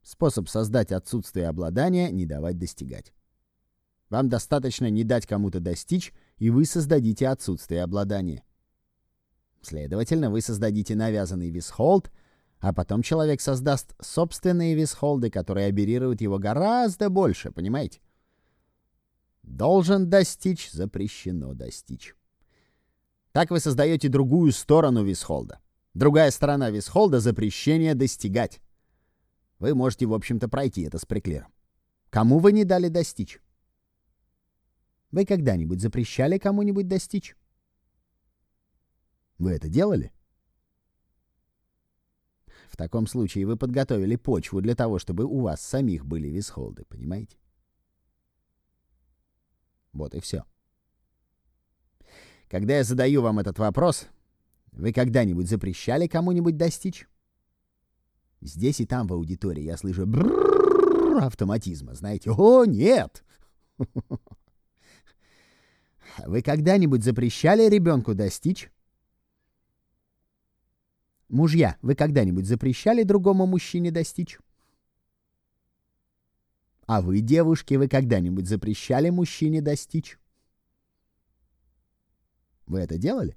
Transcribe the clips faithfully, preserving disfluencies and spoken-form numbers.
Способ создать отсутствие обладания — не давать достигать. Вам достаточно не дать кому-то достичь, и вы создадите отсутствие обладания. Следовательно, вы создадите навязанный висхолд, а потом человек создаст собственные висхолды, которые оперируют его гораздо больше, понимаете? Должен достичь, запрещено достичь. Так вы создаете другую сторону висхолда. Другая сторона висхолда — запрещение достигать. Вы можете, в общем-то, пройти это с приклиром. Кому вы не дали достичь? Вы когда-нибудь запрещали кому-нибудь достичь? Вы это делали? В таком случае вы подготовили почву для того, чтобы у вас самих были висхолды, понимаете? Вот и все. Когда я задаю вам этот вопрос, вы когда-нибудь запрещали кому-нибудь достичь? Здесь и там в аудитории я слышу бррррррр автоматизма, знаете. О, нет! Вы когда-нибудь запрещали ребенку достичь? Мужья, вы когда-нибудь запрещали другому мужчине достичь? А вы, девушки, вы когда-нибудь запрещали мужчине достичь? Вы это делали?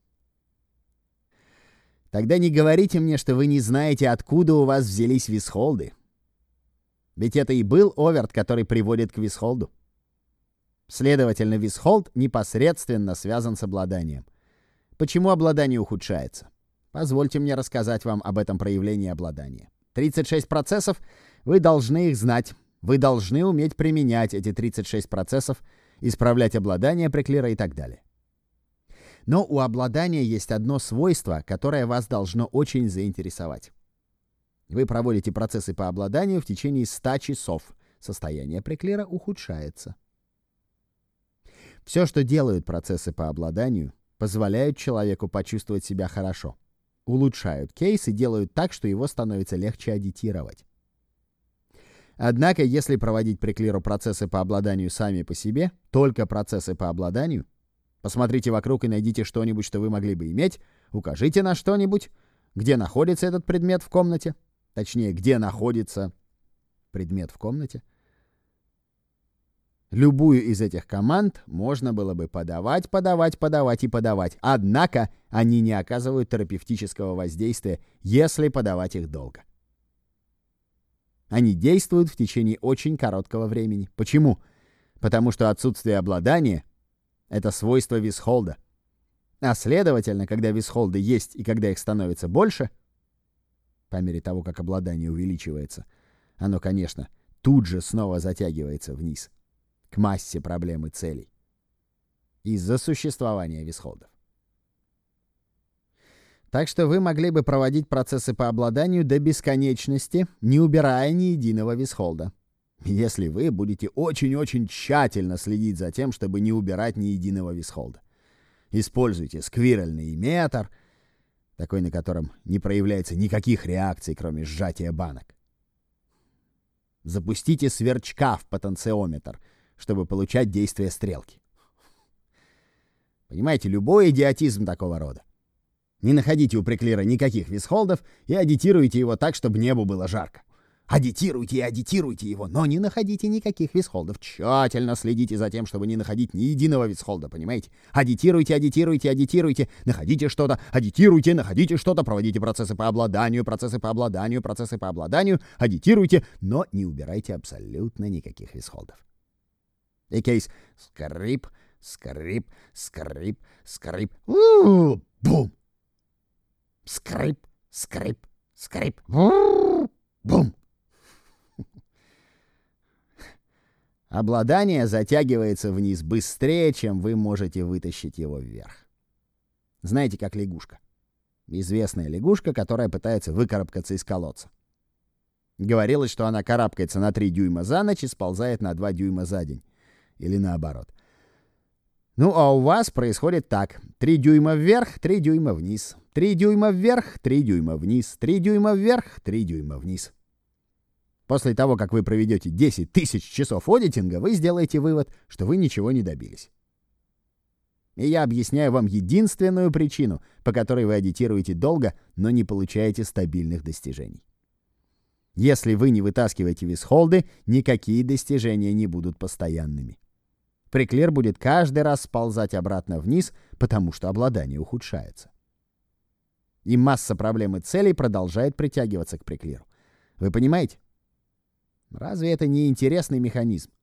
Тогда не говорите мне, что вы не знаете, откуда у вас взялись висхолды. Ведь это и был оверт, который приводит к висхолду. Следовательно, висхолд непосредственно связан с обладанием. Почему обладание ухудшается? Позвольте мне рассказать вам об этом проявлении обладания. тридцать шесть процессов, вы должны их знать. Вы должны уметь применять эти тридцать шесть процессов, исправлять обладание, приклира и так далее. Но у обладания есть одно свойство, которое вас должно очень заинтересовать. Вы проводите процессы по обладанию в течение ста часов. Состояние приклира ухудшается. Все, что делают процессы по обладанию, позволяют человеку почувствовать себя хорошо. Улучшают кейс и делают так, что его становится легче аддитировать. Однако, если проводить приклиру процессы по обладанию сами по себе, только процессы по обладанию, посмотрите вокруг и найдите что-нибудь, что вы могли бы иметь, укажите на что-нибудь, где находится этот предмет в комнате, точнее, где находится предмет в комнате. Любую из этих команд можно было бы подавать, подавать, подавать и подавать. Однако они не оказывают терапевтического воздействия, если подавать их долго. Они действуют в течение очень короткого времени. Почему? Потому что отсутствие обладания — это свойство висхолда. А следовательно, когда висхолды есть и когда их становится больше, по мере того, как обладание увеличивается, оно, конечно, тут же снова затягивается вниз, к массе проблем и целей, из-за существования висхолдов. Так что вы могли бы проводить процессы по обладанию до бесконечности, не убирая ни единого висхолда. Если вы будете очень-очень тщательно следить за тем, чтобы не убирать ни единого висхолда. Используйте сквиральный метр, такой, на котором не проявляется никаких реакций, кроме сжатия банок. Запустите сверчка в потенциометр, чтобы получать действие стрелки. Понимаете, любой идиотизм такого рода. Не находите у приклира никаких висхолдов и аддитируйте его так, чтобы небу было жарко. Аддитируйте и аддитируйте его, но не находите никаких висхолдов. Тщательно следите за тем, чтобы не находить ни единого висхолда, понимаете? Аддитируйте, аддитируйте, аддитируйте, находите что-то, аддитируйте, находите что-то, проводите процессы по обладанию, процессы по обладанию, процессы по обладанию, аддитируйте, но не убирайте абсолютно никаких висхолдов. И кейс скрип, скрип, скрип, скрип, у-у-у, бум! Скрип, скрип, скрип, у-у-у, бум! Обладание затягивается вниз быстрее, чем вы можете вытащить его вверх. Знаете, как лягушка. Известная лягушка, которая пытается выкарабкаться из колодца. Говорилось, что она карабкается на три дюйма за ночь и сползает на два дюйма за день. Или наоборот. Ну, а у вас происходит так. три дюйма вверх, три дюйма вниз. три дюйма вверх, три дюйма вниз. три дюйма вверх, три дюйма вниз. После того, как вы проведете десять тысяч часов аудитинга, вы сделаете вывод, что вы ничего не добились. И я объясняю вам единственную причину, по которой вы аудитируете долго, но не получаете стабильных достижений. Если вы не вытаскиваете висхолды, никакие достижения не будут постоянными. Приклир будет каждый раз сползать обратно вниз, потому что обладание ухудшается. И масса проблем и целей продолжает притягиваться к приклиру. Вы понимаете? Разве это не интересный механизм?